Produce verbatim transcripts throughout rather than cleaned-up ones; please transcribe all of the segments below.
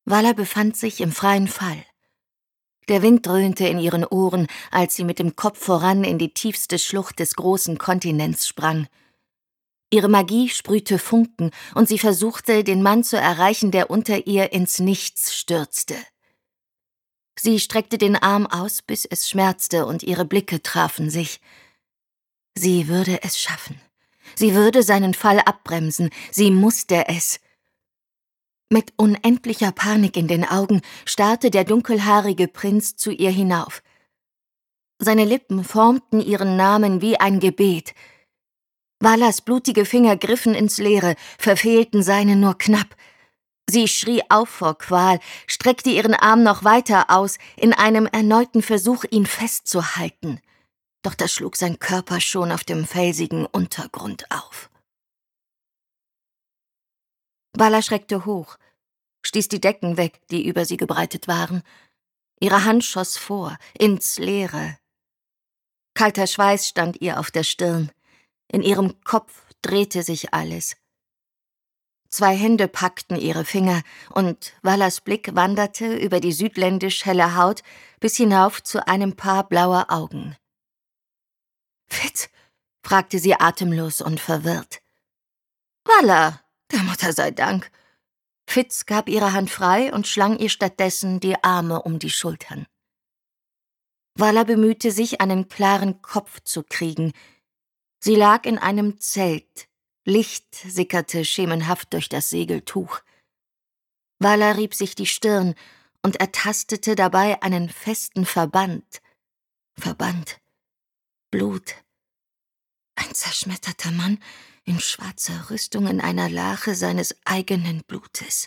Vala befand sich im freien Fall. Der Wind dröhnte in ihren Ohren, als sie mit dem Kopf voran in die tiefste Schlucht des großen Kontinents sprang. Ihre Magie sprühte Funken, und sie versuchte, den Mann zu erreichen, der unter ihr ins Nichts stürzte. Sie streckte den Arm aus, bis es schmerzte, und ihre Blicke trafen sich. Sie würde es schaffen. Sie würde seinen Fall abbremsen. Sie musste es. Mit unendlicher Panik in den Augen starrte der dunkelhaarige Prinz zu ihr hinauf. Seine Lippen formten ihren Namen wie ein Gebet. Valas blutige Finger griffen ins Leere, verfehlten seine nur knapp. Sie schrie auf vor Qual, streckte ihren Arm noch weiter aus, in einem erneuten Versuch, ihn festzuhalten. Doch da schlug sein Körper schon auf dem felsigen Untergrund auf. Vala schreckte hoch, stieß die Decken weg, die über sie gebreitet waren. Ihre Hand schoss vor, ins Leere. Kalter Schweiß stand ihr auf der Stirn. In ihrem Kopf drehte sich alles. Zwei Hände packten ihre Finger, und Valas Blick wanderte über die südländisch helle Haut bis hinauf zu einem Paar blauer Augen. »Fitz?« fragte sie atemlos und verwirrt. »Vala, der Mutter sei Dank.« Fitz gab ihre Hand frei und schlang ihr stattdessen die Arme um die Schultern. Vala bemühte sich, einen klaren Kopf zu kriegen. Sie lag in einem Zelt. Licht sickerte schemenhaft durch das Segeltuch. Vala rieb sich die Stirn und ertastete dabei einen festen Verband. Verband. Blut. Ein zerschmetterter Mann in schwarzer Rüstung in einer Lache seines eigenen Blutes.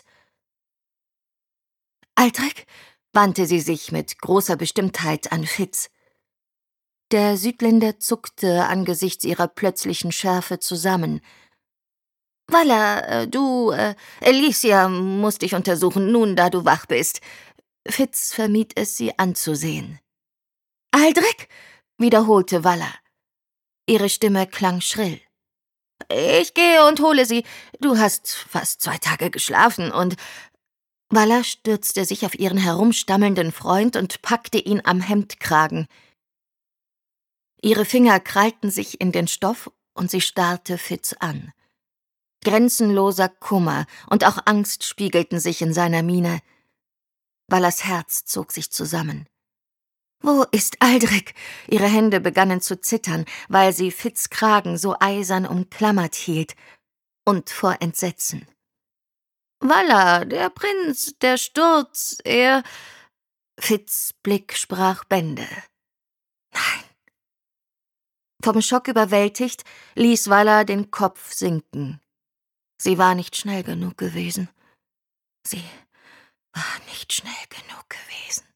»Aldrich«, wandte sie sich mit großer Bestimmtheit an Fitz. Der Südländer zuckte angesichts ihrer plötzlichen Schärfe zusammen. »Vala, du, äh, Alicia muss dich untersuchen, nun, da du wach bist.« Fitz vermied es, sie anzusehen. »Aldrich«, wiederholte Vala. Ihre Stimme klang schrill. »Ich gehe und hole sie. Du hast fast zwei Tage geschlafen und...« Vala stürzte sich auf ihren herumstammelnden Freund und packte ihn am Hemdkragen. Ihre Finger krallten sich in den Stoff, und sie starrte Fitz an. Grenzenloser Kummer und auch Angst spiegelten sich in seiner Miene. Valas Herz zog sich zusammen. »Wo ist Aldrich?« Ihre Hände begannen zu zittern, weil sie Fitz' Kragen so eisern umklammert hielt, und vor Entsetzen. »Vala, der Prinz, der Sturz, er...« Fitz' Blick sprach Bände. »Nein.« Vom Schock überwältigt, ließ Vala den Kopf sinken. Sie war nicht schnell genug gewesen. Sie war nicht schnell genug gewesen.